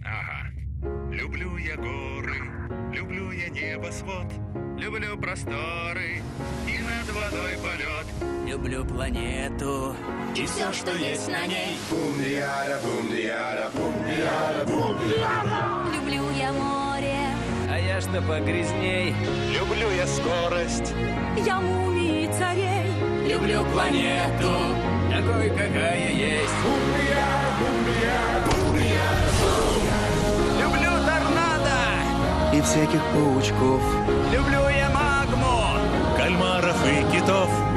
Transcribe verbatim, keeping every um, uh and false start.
Ага. Люблю я горы, люблю я небосвод, люблю просторы и над водой полет. Люблю планету и все, что есть на ней. Бум-диара, бум-диара, бум-диара, бум-диара. Люблю я море, а я что погрязней. Люблю я скорость, я мумии царей. Люблю планету такой, какая есть. Бум-диара, бум-диара, бум-диара, бум-диара. Люблю торнадо и всяких паучков. Люблю я магму, кальмаров и китов.